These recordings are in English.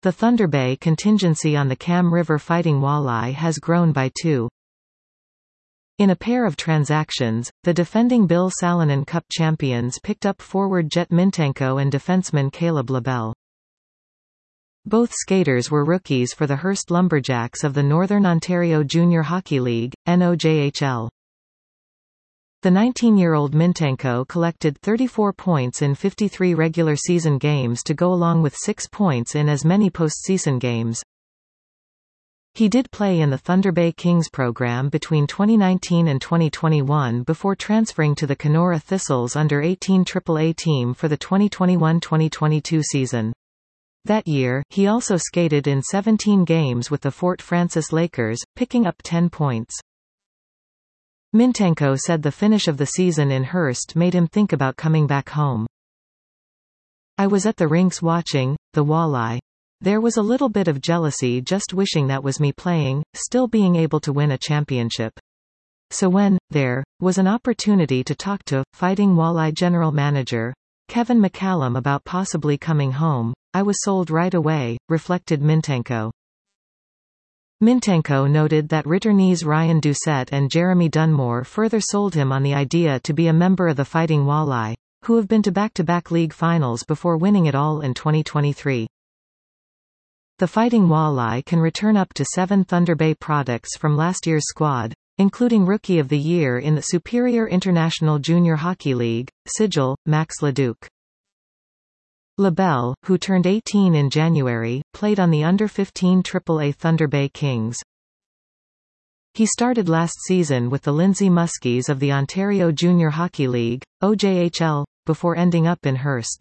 The Thunder Bay contingency on the Cam River Fighting Walleye has grown by 2. In a pair of transactions, the defending Bill Salonen Cup champions picked up forward Jet Mintenko and defenseman Caleb Labelle. Both skaters were rookies for the Hearst Lumberjacks of the Northern Ontario Junior Hockey League, NOJHL. The 19-year-old Mintenko collected 34 points in 53 regular season games to go along with 6 points in as many postseason games. He did play in the Thunder Bay Kings program between 2019 and 2021 before transferring to the Kenora Thistles under-18 AAA team for the 2021-2022 season. That year, he also skated in 17 games with the Fort Francis Lakers, picking up 10 points. Mintenko said the finish of the season in Hearst made him think about coming back home. "I was at the rinks watching the Walleye. There was a little bit of jealousy, just wishing that was me playing, still being able to win a championship. So when there was an opportunity to talk to Fighting Walleye general manager Kevin McCallum about possibly coming home, I was sold right away," reflected Mintenko. Mintenko noted that returnees Ryan Doucette and Jeremy Dunmore further sold him on the idea to be a member of the Fighting Walleye, who have been to back-to-back league finals before winning it all in 2023. The Fighting Walleye can return up to 7 Thunder Bay products from last year's squad, including Rookie of the Year in the Superior International Junior Hockey League, Sigil, Max Leduc. Labelle, who turned 18 in January, played on the under-15 AAA Thunder Bay Kings. He started last season with the Lindsay Muskies of the Ontario Junior Hockey League, OJHL, before ending up in Hearst.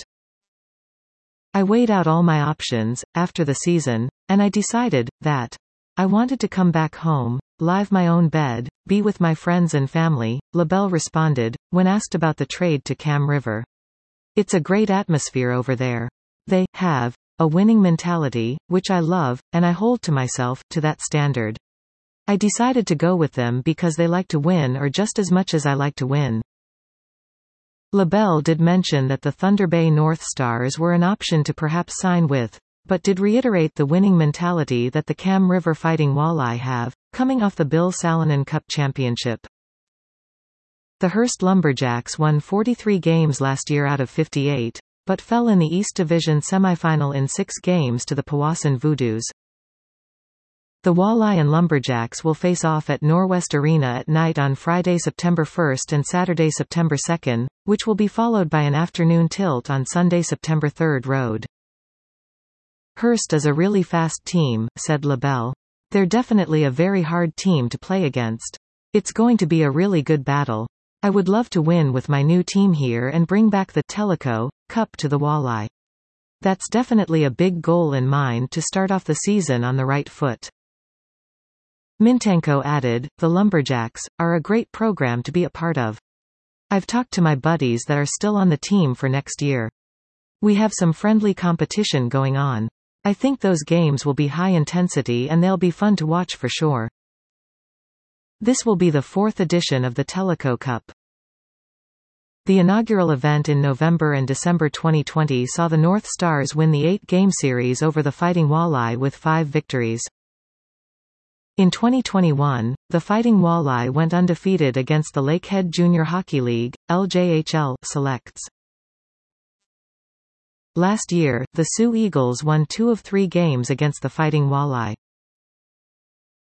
"I weighed out all my options after the season, and I decided that I wanted to come back home, live my own bed, be with my friends and family," Labelle responded, when asked about the trade to Cam River. "It's a great atmosphere over there. They have a winning mentality, which I love, and I hold to myself to that standard. I decided to go with them because they like to win or just as much as I like to win." Labelle did mention that the Thunder Bay North Stars were an option to perhaps sign with, but did reiterate the winning mentality that the Cam River Fighting Walleye have, coming off the Bill Salonen Cup championship. The Hearst Lumberjacks won 43 games last year out of 58, but fell in the East Division semifinal in 6 games to the Powassan Voodoos. The Walleye and Lumberjacks will face off at Norwest Arena at night on Friday, September 1 and Saturday, September 2, which will be followed by an afternoon tilt on Sunday, September 3 road. "Hearst is a really fast team," said Labelle. "They're definitely a very hard team to play against. It's going to be a really good battle. I would love to win with my new team here and bring back the Tellico Cup to the Walleye. That's definitely a big goal in mind to start off the season on the right foot." Mintenko added, "The Lumberjacks are a great program to be a part of. I've talked to my buddies that are still on the team for next year. We have some friendly competition going on. I think those games will be high intensity and they'll be fun to watch for sure." This will be the 4th edition of the Tellico Cup. The inaugural event in November and December 2020 saw the North Stars win the 8-game series over the Fighting Walleye with 5 victories. In 2021, the Fighting Walleye went undefeated against the Lakehead Junior Hockey League, LJHL, selects. Last year, the Sioux Eagles won 2 of 3 games against the Fighting Walleye.